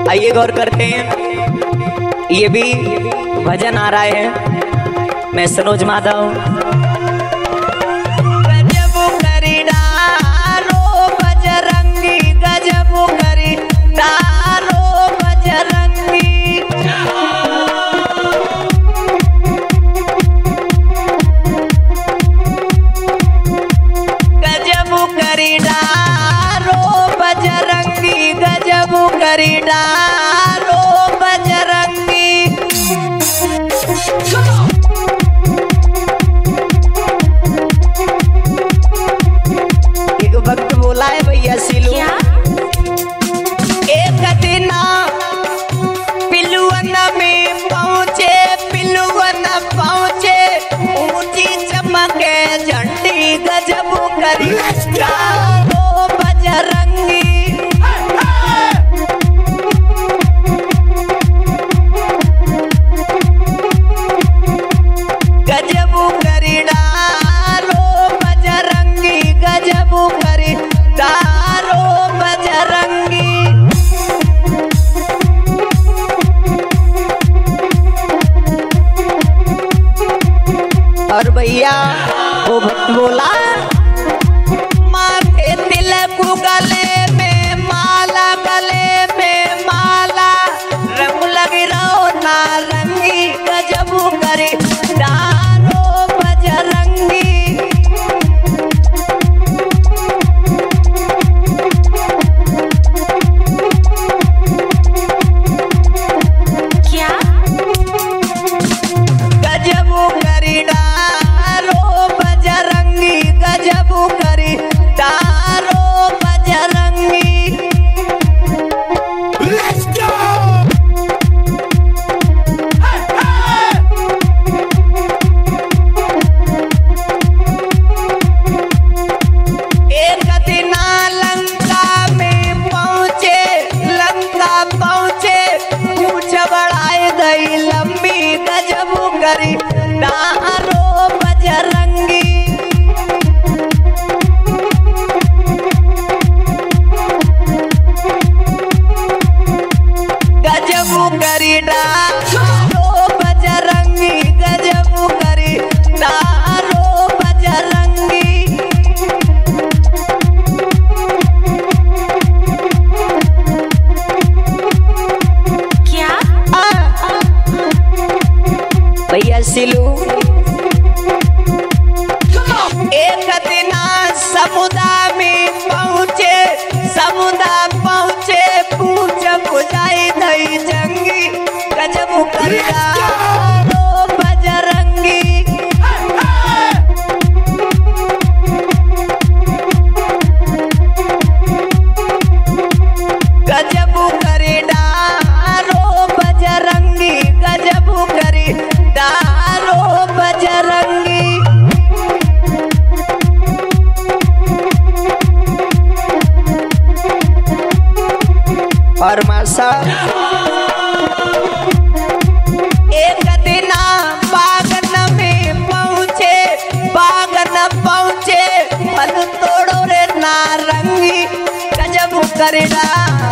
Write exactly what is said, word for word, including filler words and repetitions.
आइए गौर करते हैं, ये भी भजन आ रहा है। मैं सनोज माधव। गजब करी डारो बजरंगी, गजब करी डारो बजरंगी। गजब करी डारो बजरंगी, गजब करी डारो बजरंगी। एक वक्त बोला है भैया सिलू, एक दिन पिलुवन में पहुंचे, पिलुवन पहुंचे, ऊंची चमके झंडी, गजब करी डारो बजरंगी। गजब करी डारो बजरंगी, गजब करी डारो बजरंगी। और भैया वो भक्त बोला, माथे तिलक गले में माला, गले में माला, रंग लगी रहो नारंगी, गजब करी डारो बजरंगी। क्या गजब करी डारो बजरंगी, गजब करी डारो बजरंगी। Let's go! एक दिन लंका में पहुंचे, लंका पहुंचे, पूछ बढ़ाए गई लंबी, गजब करी डारो बजरंगी। गजब करी डारो बजरंगी, गजब करी डारो बजरंगी। क्या भैया सिलू, एक दिन समुद्र में पहुंचे, समुद्र पहुंचे, पूछ बुझाई दई जंगी, गजब करी डारो बजरंगी। गजब करी डारो बजरंगी, गजब करी डारो बजरंगी। और मासा एक दिन बागन में पहुंचे, बागन पहुंचे, फल तोड़ो रे नारंगी, गजब करी डारो